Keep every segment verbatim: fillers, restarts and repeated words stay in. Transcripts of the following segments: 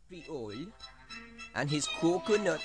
Creole and his coconuts.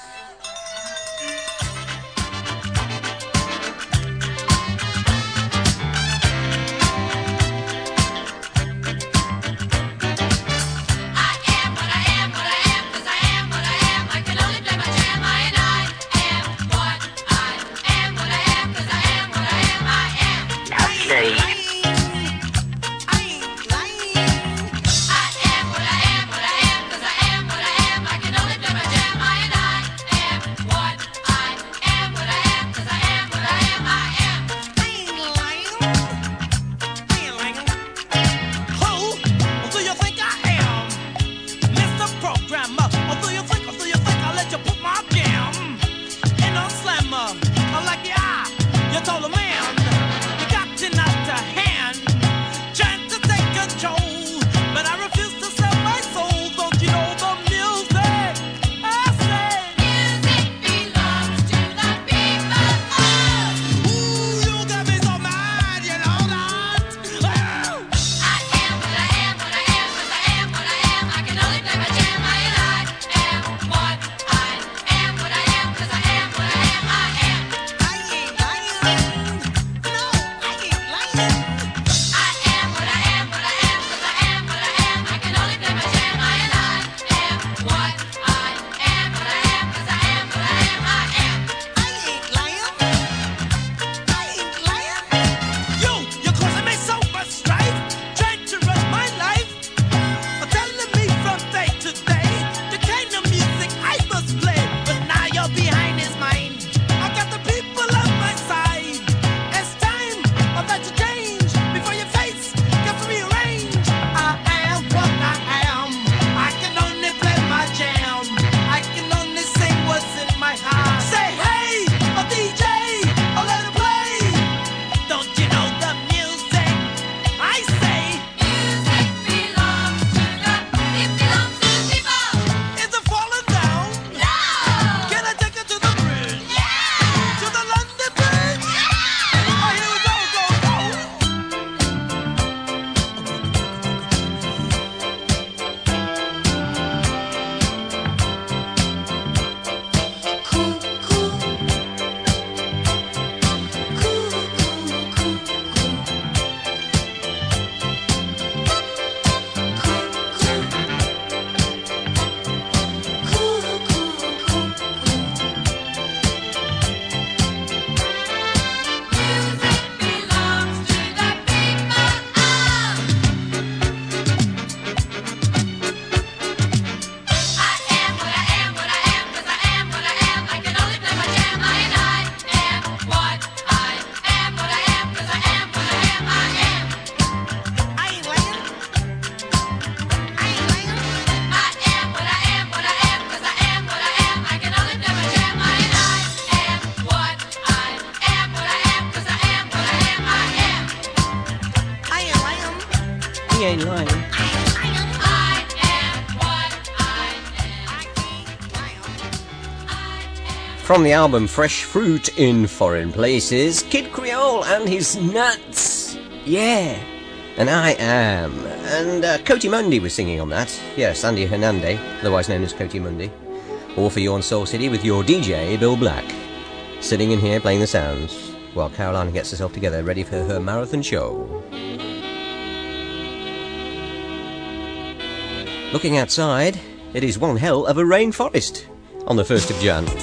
From the album Fresh Fruit in Foreign Places, Kid Creole and his nuts. Yeah. And I am. And uh, Coty Mundy was singing on that. Yes, Andy Hernandez, otherwise known as Coty Mundy. All for you on Soul City with your D J, Bill Black. Sitting in here playing the sounds while Caroline gets herself together, ready for her marathon show. Looking outside, it is one hell of a rainforest on the first of January.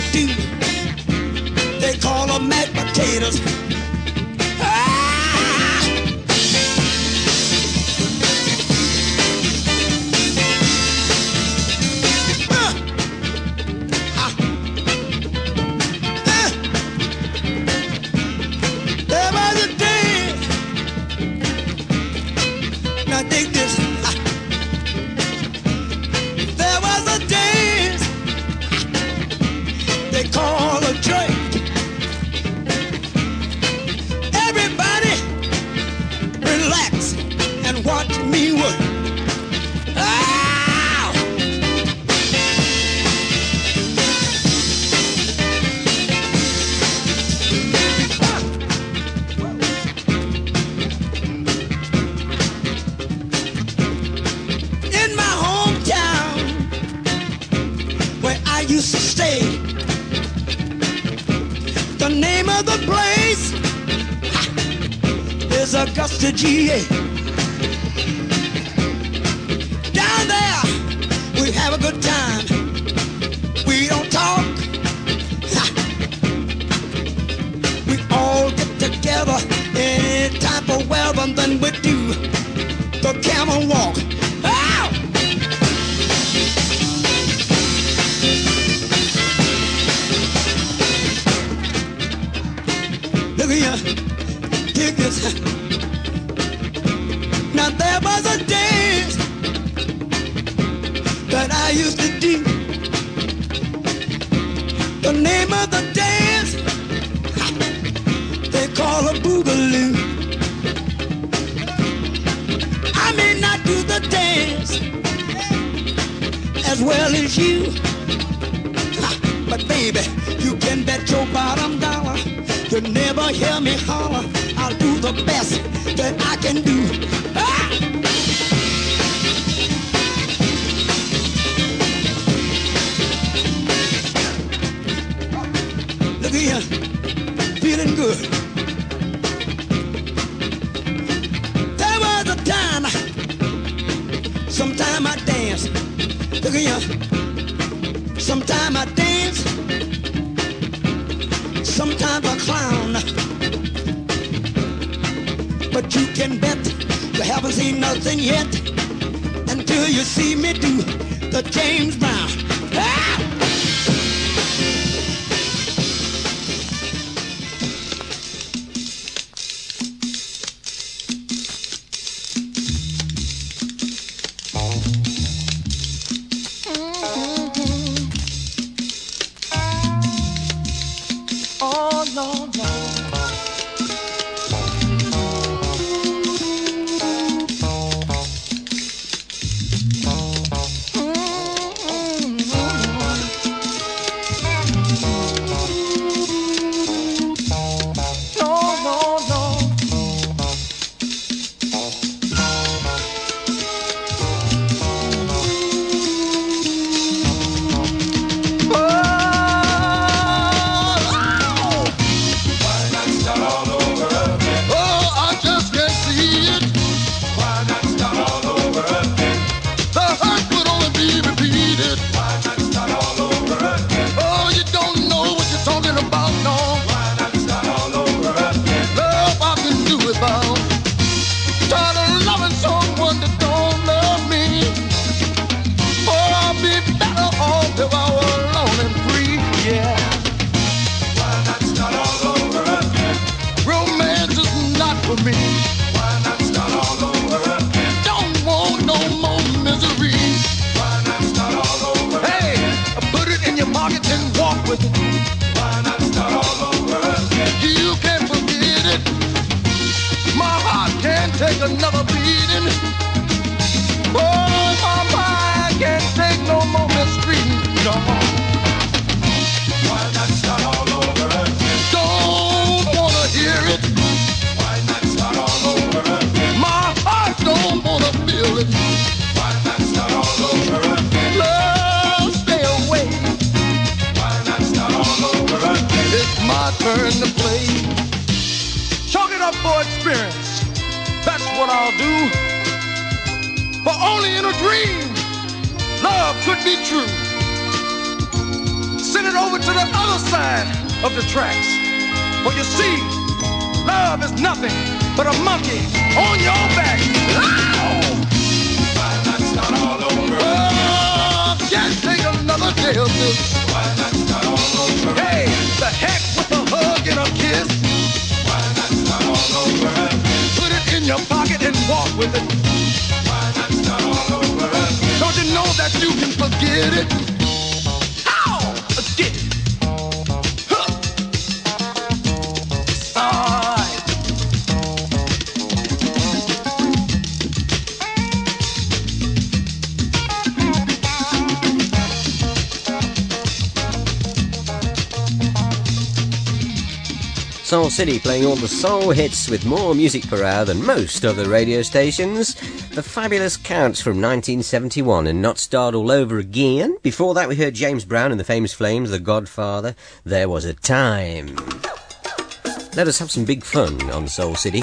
do. They call them mashed potatoes. Ah! Uh. Ah. Uh. There was a day. Now take this. Ah. There was a dance they call a joint. Everybody relax and watch me work. Ow! In my hometown where I used to stay, the name of the place is Augusta, G A. Down there, we have a good time. We don't talk. We all get together any type of weather, and then we do the camel walk. Ow! Look here, dig this. Now there was a dance that I used to do. The name of the dance they call a boogaloo. I may not do the dance as well as you, but baby, you can bet your bottom dollar you'll never hear me holler. I'll do the best that I can do. Ah! Look here, feeling good. There was a time, sometime I dance. Look here, sometime I dance, sometimes I clown. But you can bet you haven't seen nothing yet until you see me do the James Brown. Ah! Oh, no, no. Take another beating. Oh, my mind can't take no more mistreating. No. Why not start all over again? Don't wanna hear it. Why not start all over again? My heart don't wanna feel it. Why not start all over again? Love, stay away. Why not start all over again? It's my turn to play. Chalk it up for experience. That's what I'll do. For only in a dream, love could be true. Send it over to the other side of the tracks. For you see, love is nothing but a monkey on your back. Ow! Why not start all over? Oh, can't take another day or two. Why not start all over? Hey, the heck with a hug and a kiss. Why not start all over? Put it in your pocket and walk with it. Why not start all over? Don't you know that you can forget it? How? Forget it. Huh. All right. Soul City playing all the soul hits with more music per hour than most other radio stations. The Fabulous Counts from nineteen seventy-one and Not Start All Over Again. Before that we heard James Brown and the Famous Flames, The Godfather, There Was a Time. Let us have some big fun on Soul City.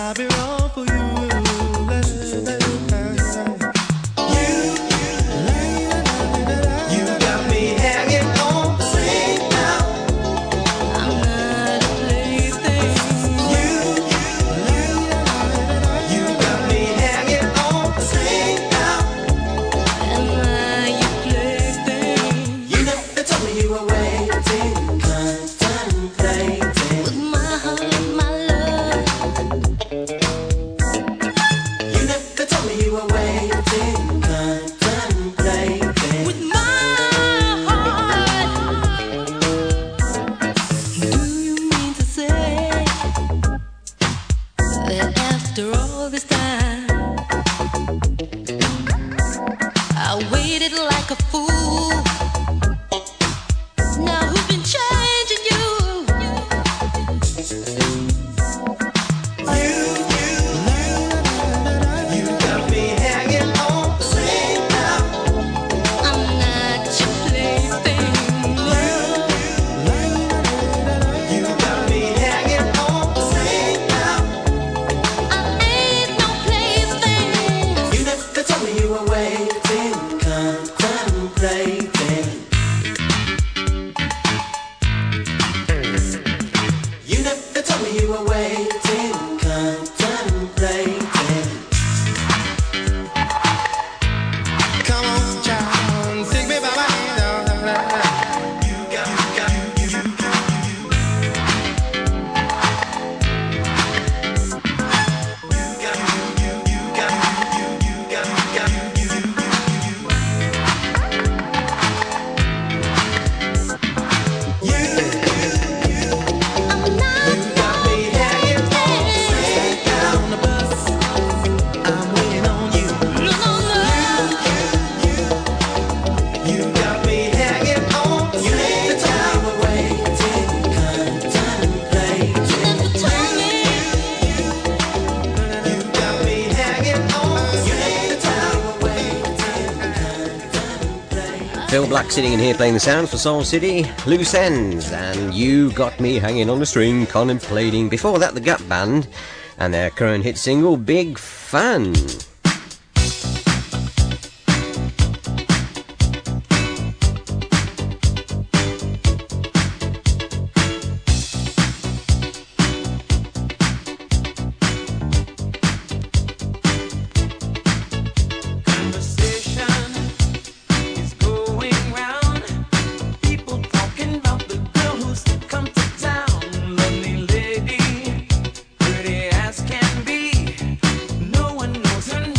I'll be wrong for you. Phil Black sitting in here playing the sounds for Soul City, Loose Ends, and You Got Me Hanging on a String, Contemplating. Before that, the Gap Band, and their current hit single, Big Fan. Pretty as can be, no one knows her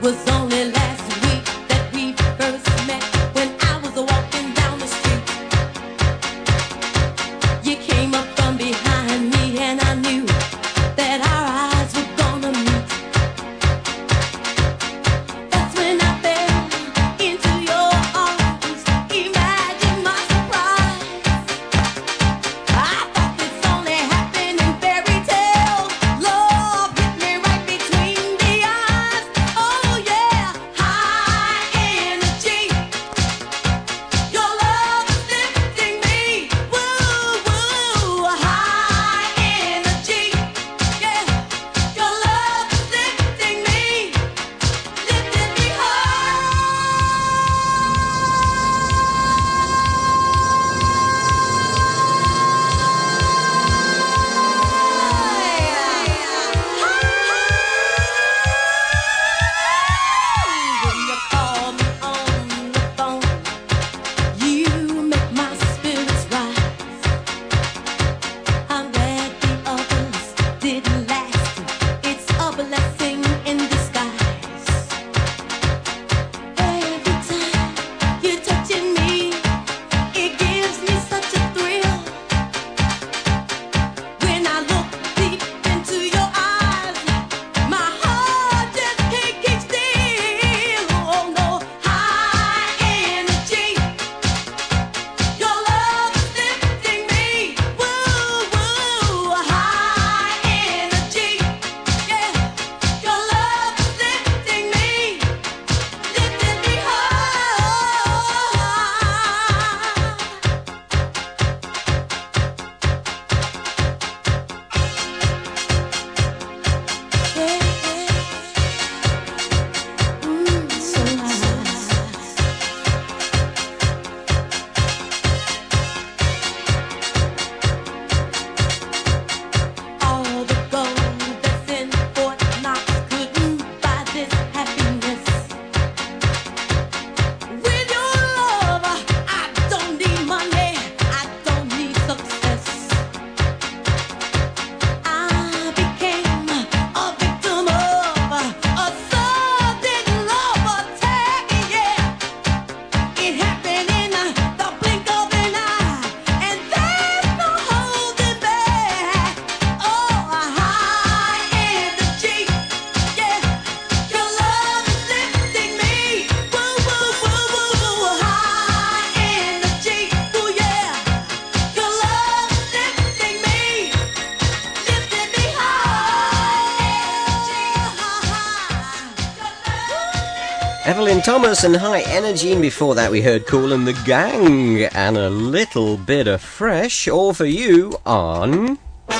Evelyn Thomas and High Energy, and before that we heard Kool and the Gang and a little bit of Fresh, all for you on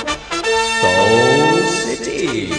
Soul City.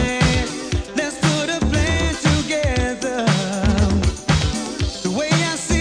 The way I see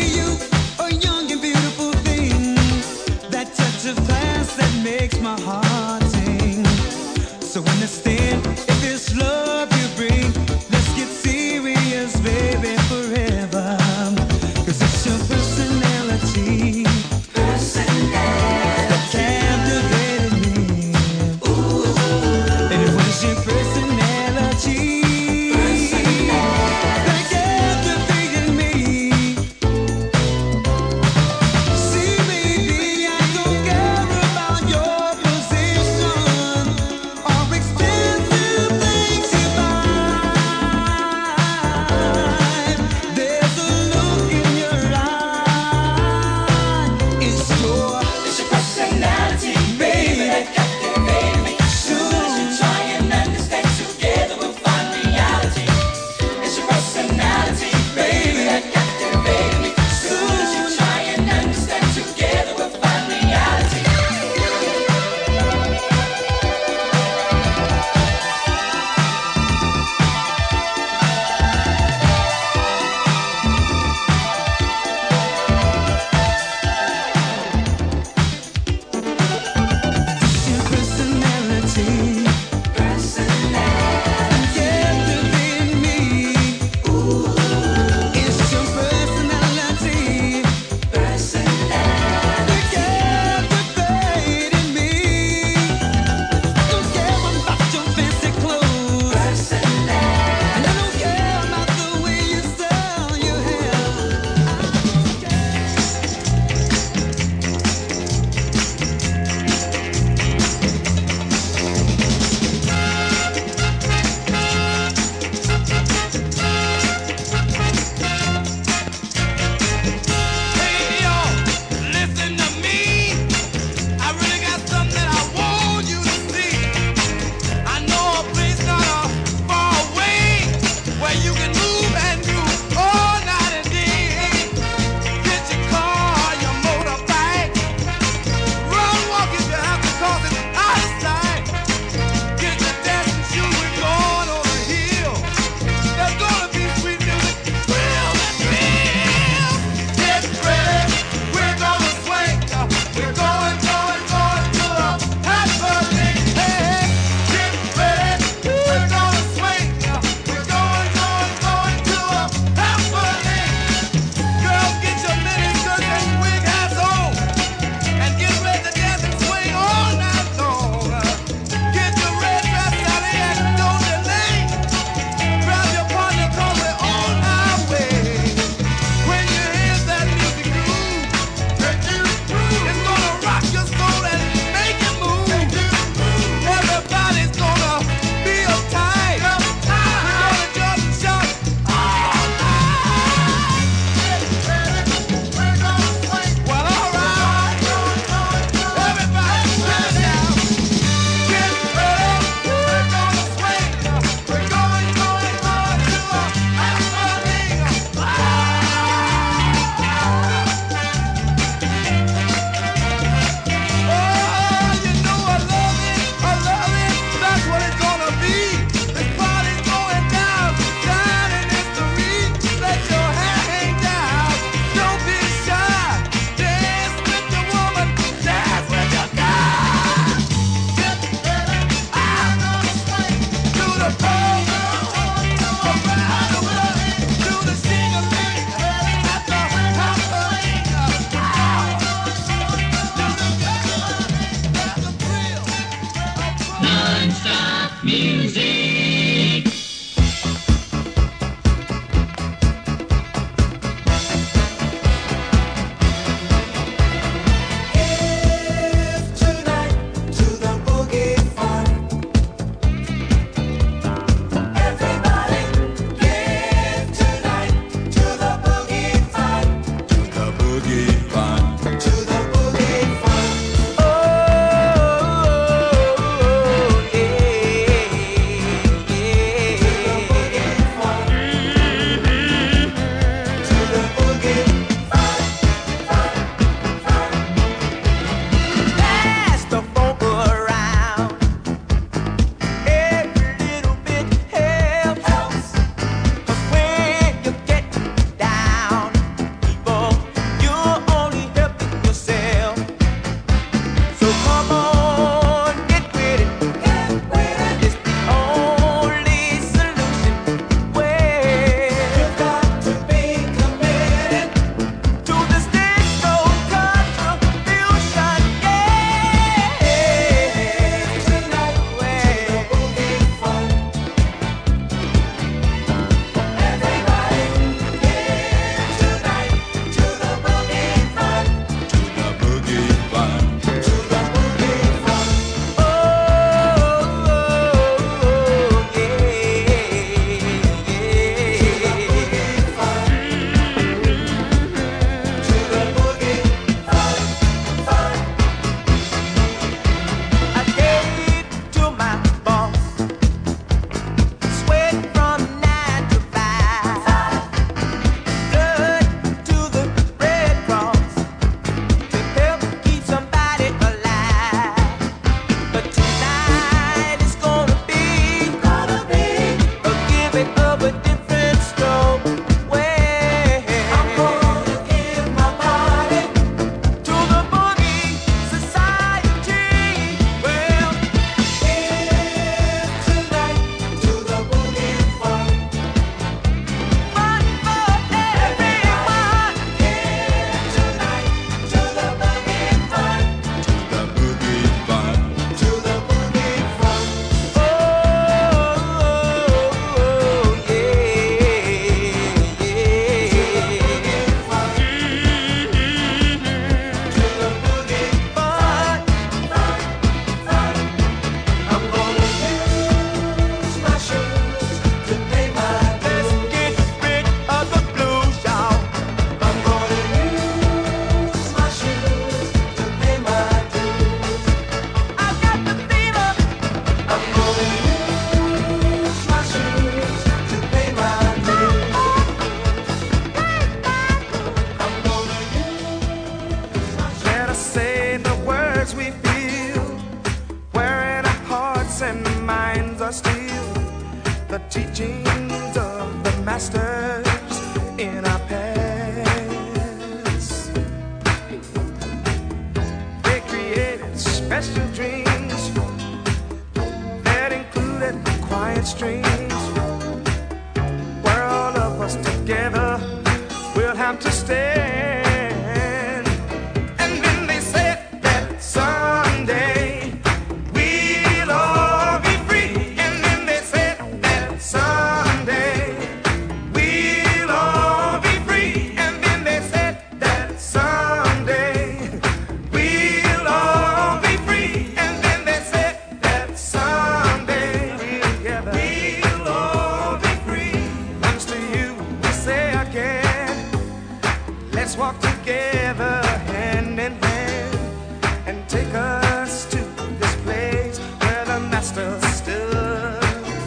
together we'll have to stand. And then they said that someday we'll all be free. And then they said that someday we'll all be free. And then they said that someday we'll all be free. And then they said that someday together we'll all be free. Once to you we say again, let's walk together hand in hand and take us to this place where the master stood.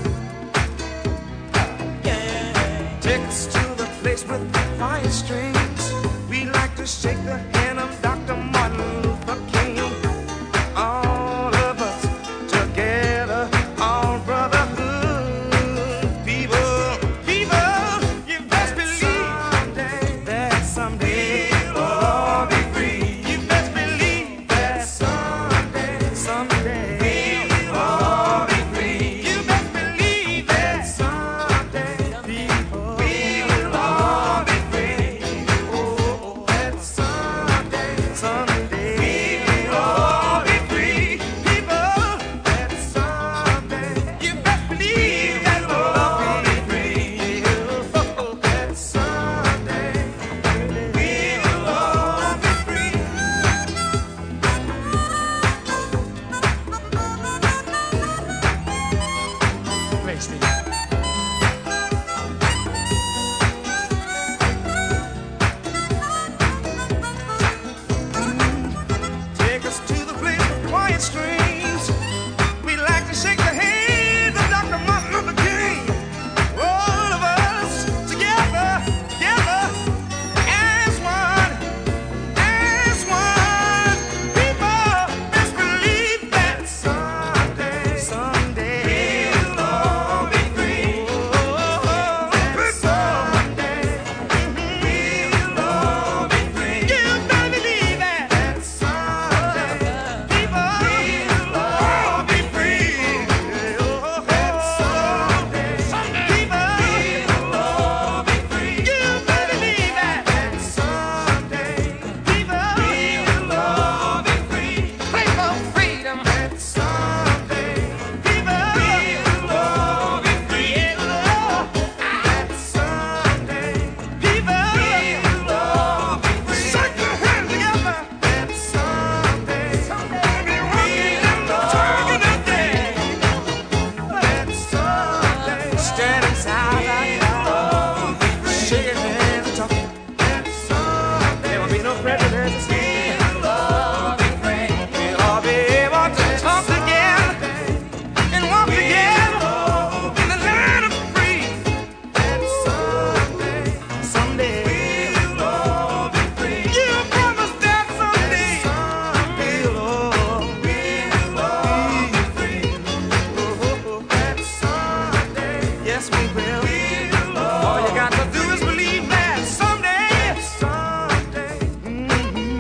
Take us to the place with the fire strings. We like to shake the hand of Doctor Martin Luther King. All of us together, all brotherhood. People, people, you best believe that someday we'll all be free. You best believe that someday, someday we'll all be free. You best believe that someday, people, we will all be free. Oh, that someday, someday we'll all be free. People, that someday, you best believe that we'll all be free. Oh, that someday we will all be free. Play, Steve. Take us to the place with quiet streams. We like to shake the hands of Doctor Martin Luther King. All of us together, together, as one, as one. People, best believe that someday, someday we'll all be free. Oh, that someday we'll all be free. You better believe that. That someday, people, we'll all be free. Oh, that someday, people, we'll all be free. You better believe that. That someday, people, we'll all be free. Play for freedom. That someday, people, we'll all be free. Yeah, Lord. That someday, people, we'll all be free. Shake your hands together. That someday, someday we'll turn it up there. That someday, standing side by side, shaking hands and talking. That someday, there will be no prejudice. We'll all be free. We'll all be able to talk together and walk together in the land of free. That someday, someday we'll all be free. You promise that someday we'll all, we'll all be free. Oh, that someday, yes we will. All you got to do is believe that someday, someday. Mm-hmm.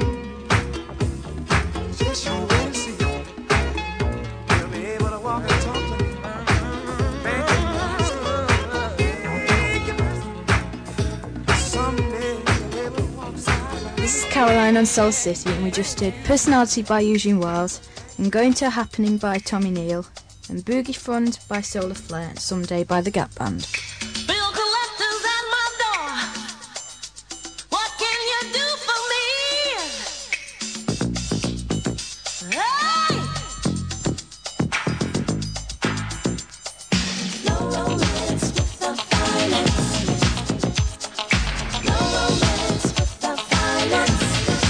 Just you wait and see. You'll be able to walk and talk to me. Make it last. Make it last. Someday you'll be able to walk side by side. This is Caroline on Soul City, and we just did Personality by Eugene Wells, and Going to a Happening by Tommy Neal, and Boogie Front by Solar Flare, and Someday by the Gap Band. Bill collectors at my door. What can you do for me? Hey! No romance without violence. No romance without violence.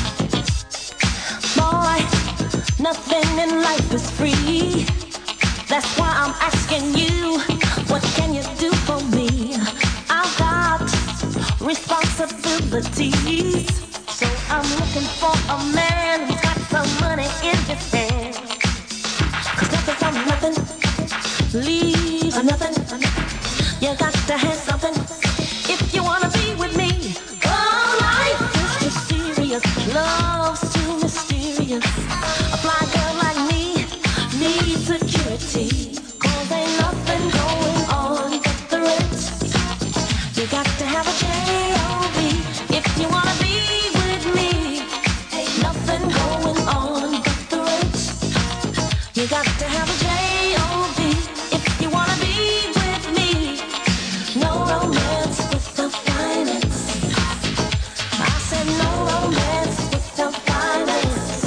Boy, nothing in life is free. That's why I'm asking you, what can you do for me? I've got responsibilities, so I'm looking for a man who's got some money in his hand. Cause nothing from nothing leaves nothing. You got to have something if you wanna be with me. Oh, life is too serious, love's too mysterious. A fly girl like me needs security, cause ain't nothing going on but the rent. You got to have a chance. you wanna be with me, ain't nothing going on but the rent. You got to have a J O B if you wanna be with me. No romance without finance. I said no romance without finance.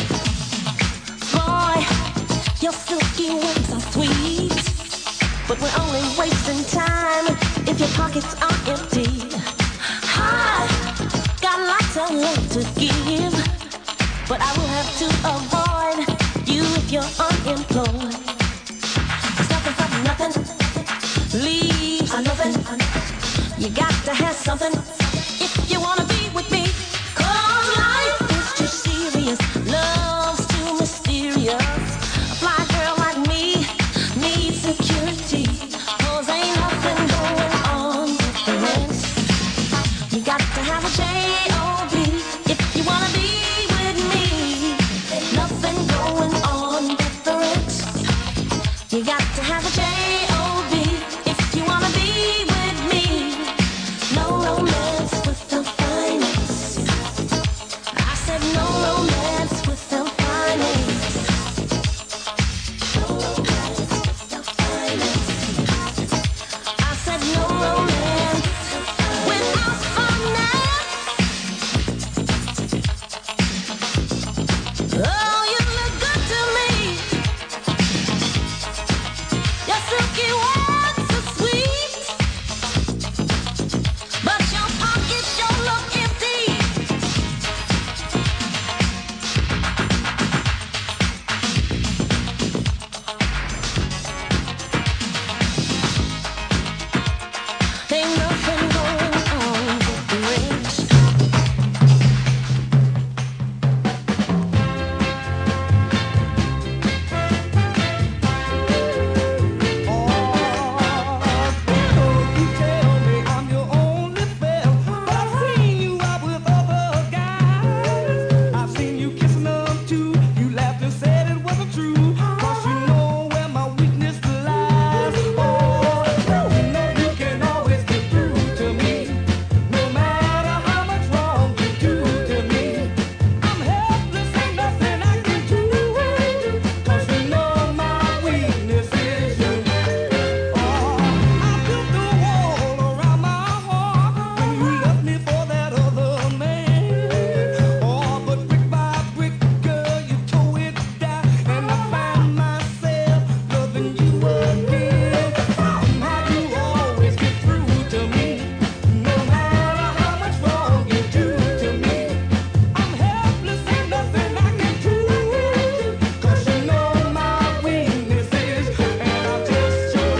Boy, your silky words are sweet, but we're only wasting time if your pockets are empty. I got lots of love to give, but I will have to avoid you if you're unemployed. 'Cause nothing from nothing leaves nothing. You got to have something if you wanna be with me. 'Cause life is too serious, love's too mysterious. A fly girl like me needs security. 'Cause ain't nothing going on but the rent. You got to have a J O B if you wanna be with me. Ain't nothing going on but the rent. You got to have a J O B if you wanna be with me. No romance without finance. I said no romance without finance. No romance without finance. I said no romance without finance. Oh, you look good to me. Your silky words are sweet, but your pockets sure look empty. Ain't nothing going on but the rent. You tell me I'm your only fell, but I've seen you out with other guys. I've seen you kissing them too. You laughed and said it wasn't true. 'Cause you know where my weakness lies. Oh, you know you can always get through to me, no matter how much wrong you do to me. I'm helpless, ain't nothing I can do. 'Cause you know my weakness is you. Oh, I built the wall around my heart when you left me for that other man. Oh, but brick by brick, girl, you tore it down, and I find myself loving you again. Somehow you always get through to me, no matter how much wrong you do to me. I'm helpless, ain't nothing I can do. 'Cause you know my weakness is, and I'm just your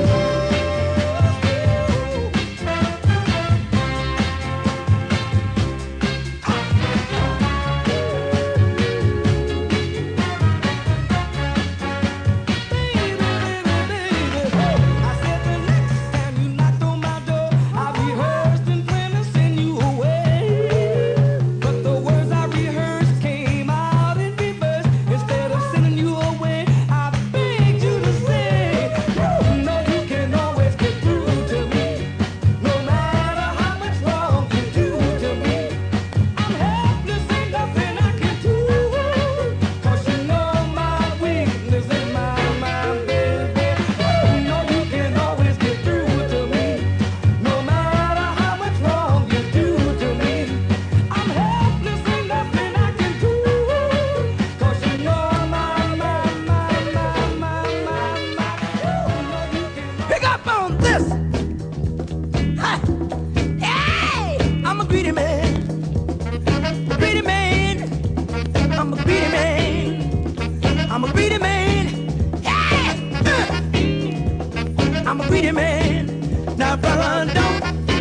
I said the next time you knocked on my door, I rehearsed and planned to send you away. But the words I rehearsed came out in reverse. Instead of sending you away, I begged you to stay. You know you can always get through to me, no matter how much wrong you do to me. I'm helpless, ain't nothing I can do. 'Cause you know my weakness is my, my baby. You know you can always get through to me, no matter how much wrong you do to me. I'm helpless, ain't nothing I can do. 'Cause you know my, my, my, my, my, my, my. You know you can. Pick up on this. Hi. Hey, I'm a greedy man. Greedy man. I'm a greedy man. I'm a greedy man. Hey. Uh. I'm a greedy man. Now, brother, don't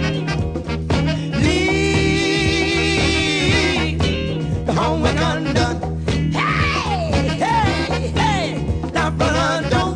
leave the homework undone. Hey, hey, hey. Now, brother, don't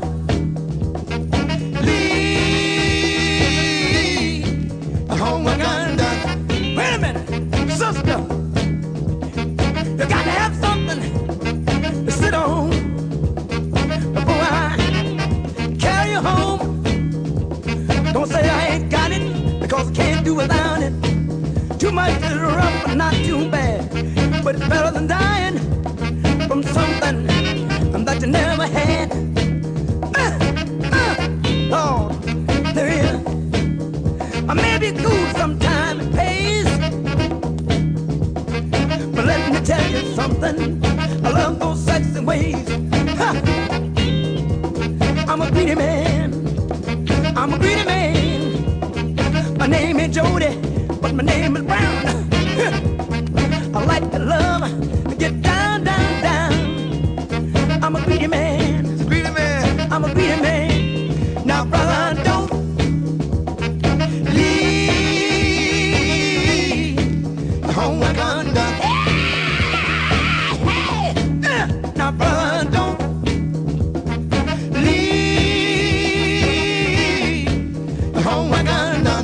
leave the homework undone. Wait a minute, sister. You got to have something to sit on before I carry you home. Don't say I ain't got it, because I can't do without it. Too much to rough but not too bad. But it's better than dying from something that you never had. Uh, uh, Lord, there is. I may be cool sometime, it pays. But let me tell you something, I love those sexy ways. Ha! I'm a greedy man, I'm a greedy man. My name is Jody, but my name is Brown. I like to love, get down, down, down. I'm a greedy man, Greedy man. I'm a greedy man. Now, brother, don't leave the homework undone. Now, brother, don't leave the homework undone.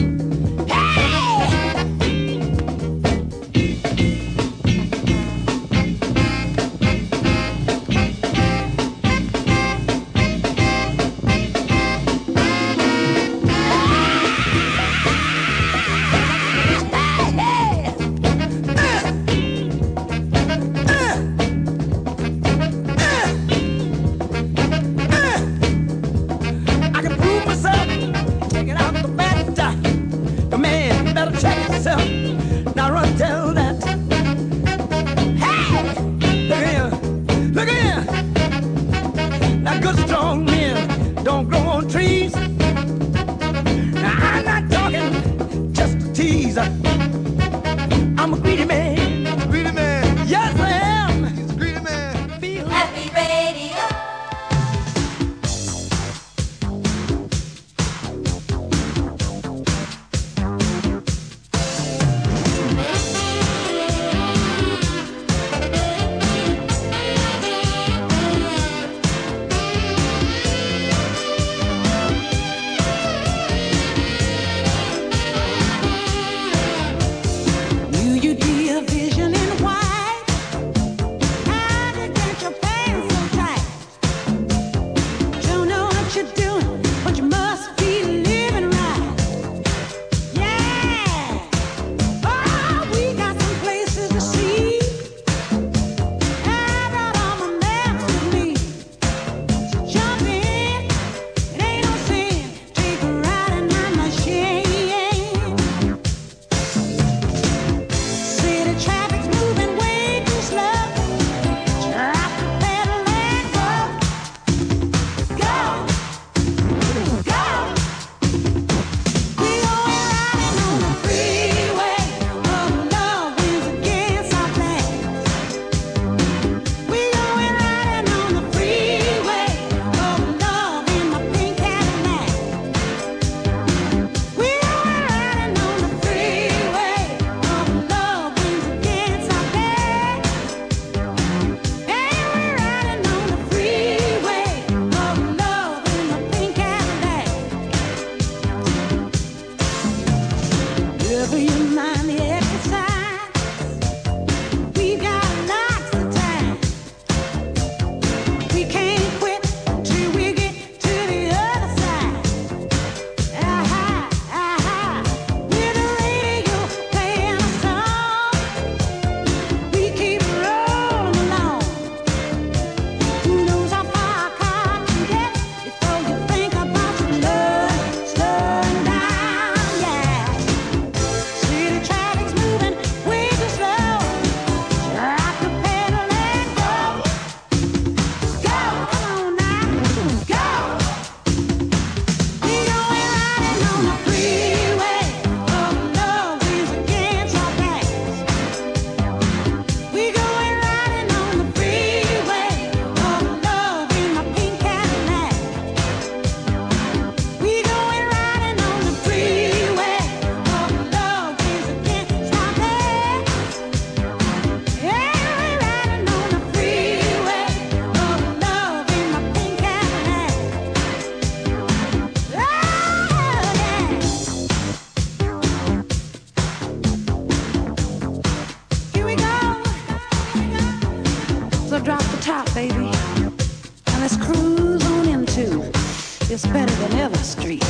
I can prove myself, take it out the bat. The man better check himself. Now run tell that. Hey! Look here, look here. Now good strong men don't grow on trees. Now I'm not talking just to tease. I'm a greedy man. Greedy man. Yes, I am. He's a greedy man. Feel Happy Radio. Will you be a vision in white? How to get your pants so tight? Don't know what you're doing, but you must be living right. Yeah. Oh, we got some places to see. I brought all my maps with me. So jump in, it ain't no sin. Take a ride in my machine. City traffic's moving way too slow. Drop the pedal and go. Go. Go. We going riding on the freeway. Oh, love wins against our plans. We going riding on the freeway. Oh, love in my pink Cadillac. We going riding on the freeway. Oh, love wins against our plans. Hey, we're riding on the freeway. Oh, love in my pink Cadillac. Never you mind the exercise. We got lots of time. We can't quit till we get to the other side. Aha, aha. With the radio playing a song, we keep rolling along. Who knows how far a car can get before you think about your love slowing down? Yeah. City traffic's moving way too slow. Drop the pedal and go. Go, come on now, go. We going riding on the freeway. Oh, love wins against our backs. We going riding on the freeway. Oh, love in my pink Cadillac. We going riding on the freeway. Oh, love wins against our backs. Yeah, we're riding on the freeway. Oh, love in my pink Cadillac. Oh, yeah. Here we go. So drop the top, baby, and let's cruise on into It's Better Than Ever Street.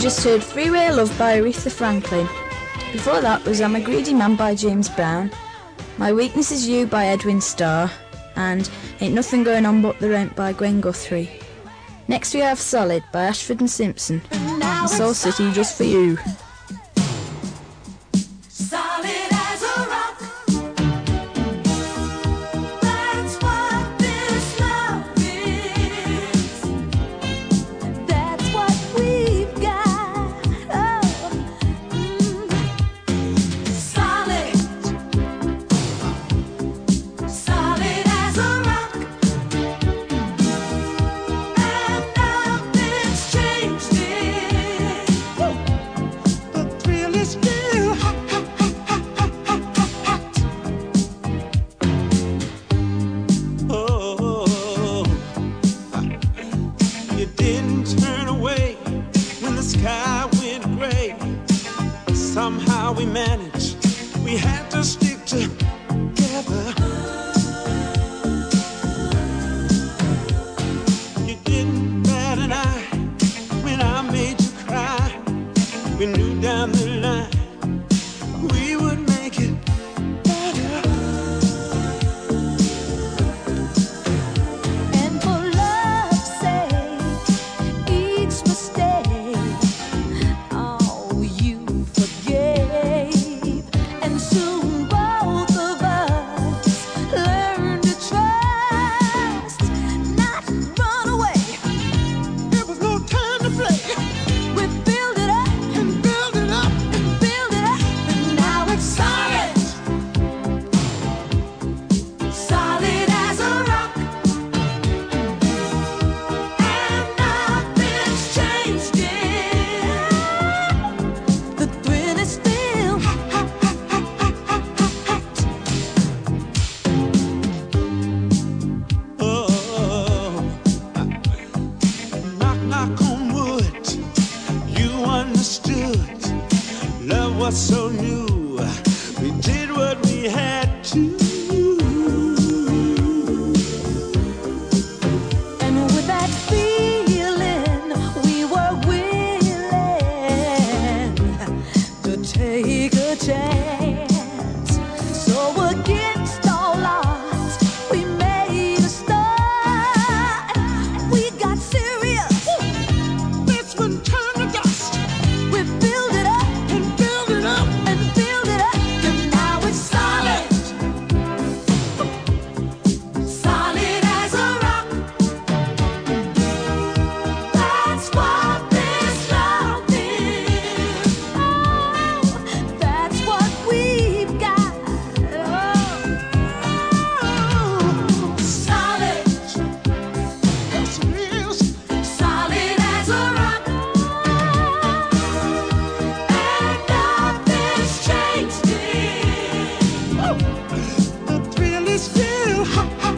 just heard Freeway Love by Aretha Franklin. Before that was I'm a Greedy Man by James Brown, My Weakness Is You by Edwin Starr, and Ain't Nothing Going On But the Rent by Gwen Guthrie. Next we have Solid by Ashford and Simpson, and Soul City Just For You. Solid as a rock. That's what this love is. That's what we've got. Oh, mm. Solid, solid as a rock, and nothing's changed it. The thrill is still hot, hot, hot, hot, hot, hot, hot. Oh, you didn't turn away when the sky went gray. Somehow we managed. We had to stick together. You didn't bat an eye when I made you cry. We knew down the line we would make it better. And for love's sake, each mistake, oh, you forgave. And soon both of us learned to trust, not run away. There was no time to play. We build it up And build it up. and build it up, and now it's solid, solid as a rock, and nothing's changed it. The thrill is still hot, hot, hot, hot, hot, hot, hot, hot. Oh, knock, knock on wood. You understood. Love was so new. We did what we had to. And with that feeling, we were willing to take a chance. So against all odds, we made a start. We got serious. This one turned to dust. We build it up And build it up. and build it up, and now it's solid, solid as a rock. That's what this love is. Oh, that's what we've got. Oh, solid, Yes, it is. solid as a rock, and nothing's changed it. The thrill is still hot, hot,